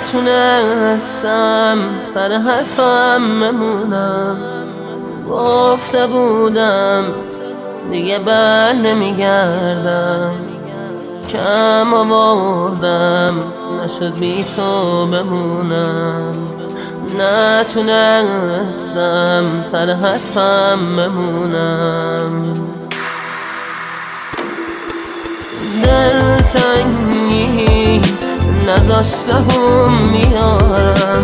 نتونستم سر حرفم بمونم. گفته بودم دیگه بر نمیگردم، کم آوردم نشد بی تو بمونم. نتونستم سر حرفم بمونم. دلتنگی نذاشتم میارم،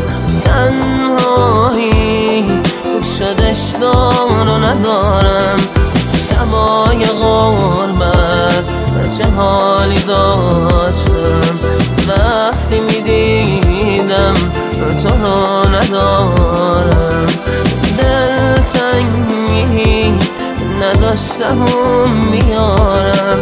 تنهایی شدش دار و ندارم. شبای غربت چه حالی داشتم، وقتی میدیدم تو رو ندارم. دلتنگی نذاشتم میارم،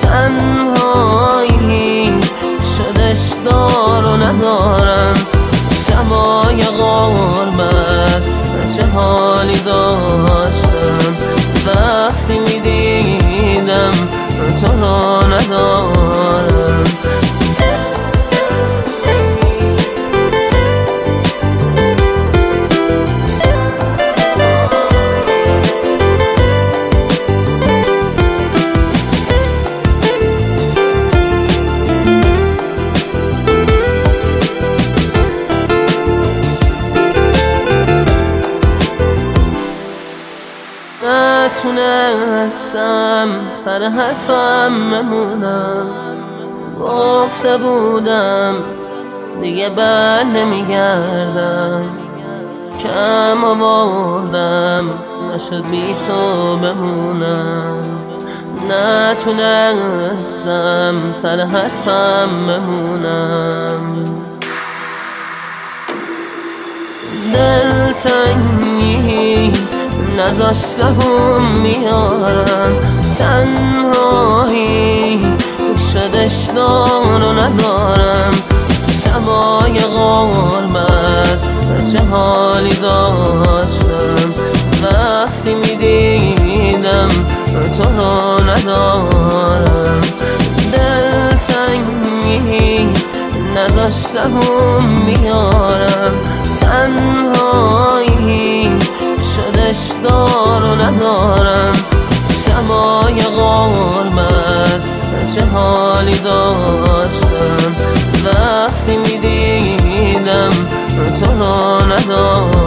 تنهایی شدش دار و ندارم. شبای غربت چه حالی داشتم، وقتی میدیدم تو رو ندارم. نتونستم سر حرفم بمونم. گفته بودم دیگه بر نمیگردم، کم آوردم نشد بی تو بمونم. نتونستم سر حرفم بمونم. دلتنگی نذاشتم میارم، تنهایی شدش دار و ندارم. شبای غربت چه حالی داشتم، وقتی میدیدم تو رو ندارم. دلتنگی نذاشتم میارم، تنهایی شدش دار و ندارم. شبای غربت چه حالی داشتم، وقتی میدیدم تو رو ندارم.